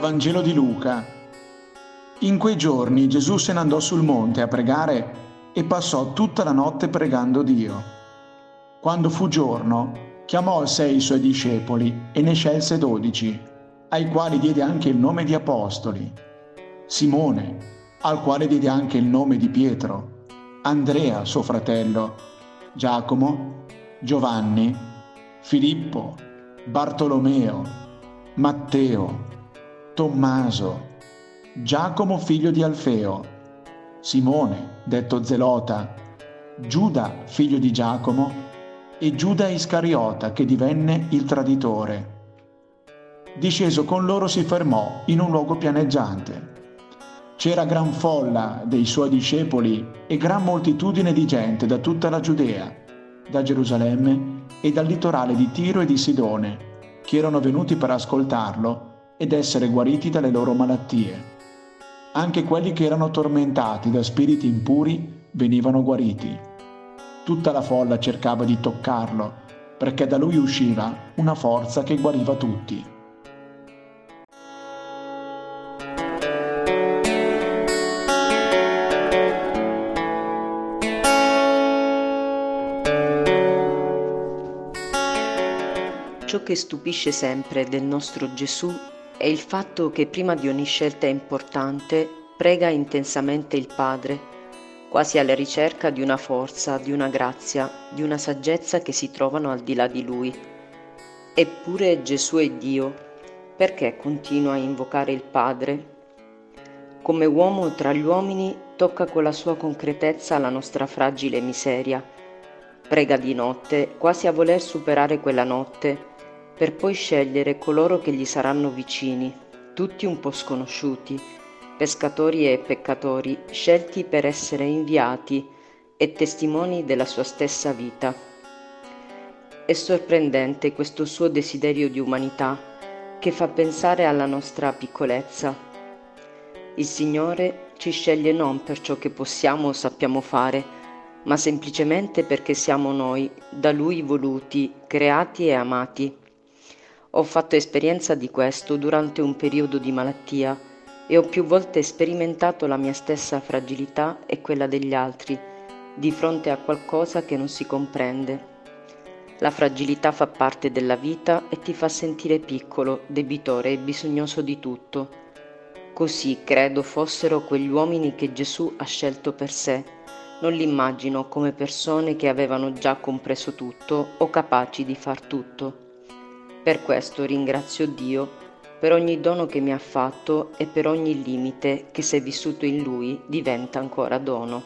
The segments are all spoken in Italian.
Dal Vangelo di Luca. In quei giorni Gesù se ne andò sul monte a pregare e passò tutta la notte pregando Dio. Quando fu giorno, chiamò 6 suoi discepoli e ne scelse 12, ai quali diede anche il nome di apostoli: Simone, al quale diede anche il nome di Pietro, Andrea, suo fratello, Giacomo, Giovanni, Filippo, Bartolomeo, Matteo, Tommaso, Giacomo figlio di Alfeo, Simone, detto Zelota, Giuda figlio di Giacomo e Giuda Iscariota, che divenne il traditore. Disceso con loro si fermò in un luogo pianeggiante. C'era gran folla dei suoi discepoli e gran moltitudine di gente da tutta la Giudea, da Gerusalemme e dal litorale di Tiro e di Sidone, che erano venuti per ascoltarlo ed essere guariti dalle loro malattie. Anche quelli che erano tormentati da spiriti impuri venivano guariti. Tutta la folla cercava di toccarlo, perché da lui usciva una forza che guariva tutti. Ciò che stupisce sempre del nostro Gesù è il fatto che prima di ogni scelta importante prega intensamente il Padre, quasi alla ricerca di una forza, di una grazia, di una saggezza che si trovano al di là di Lui. Eppure Gesù è Dio, perché continua a invocare il Padre? Come uomo tra gli uomini tocca con la sua concretezza la nostra fragile miseria. Prega di notte, quasi a voler superare quella notte, per poi scegliere coloro che gli saranno vicini, tutti un po' sconosciuti, pescatori e peccatori, scelti per essere inviati e testimoni della sua stessa vita. È sorprendente questo suo desiderio di umanità che fa pensare alla nostra piccolezza. Il Signore ci sceglie non per ciò che possiamo o sappiamo fare, ma semplicemente perché siamo noi, da Lui voluti, creati e amati. Ho fatto esperienza di questo durante un periodo di malattia e ho più volte sperimentato la mia stessa fragilità e quella degli altri di fronte a qualcosa che non si comprende. La fragilità fa parte della vita e ti fa sentire piccolo, debitore e bisognoso di tutto. Così credo fossero quegli uomini che Gesù ha scelto per sé. Non li immagino come persone che avevano già compreso tutto o capaci di far tutto. Per questo ringrazio Dio per ogni dono che mi ha fatto e per ogni limite che, se vissuto in Lui, diventa ancora dono.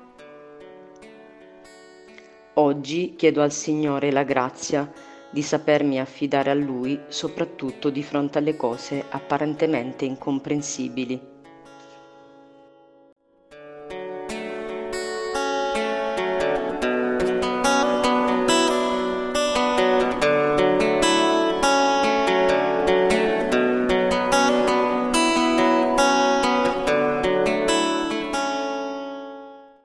Oggi chiedo al Signore la grazia di sapermi affidare a Lui, soprattutto di fronte alle cose apparentemente incomprensibili.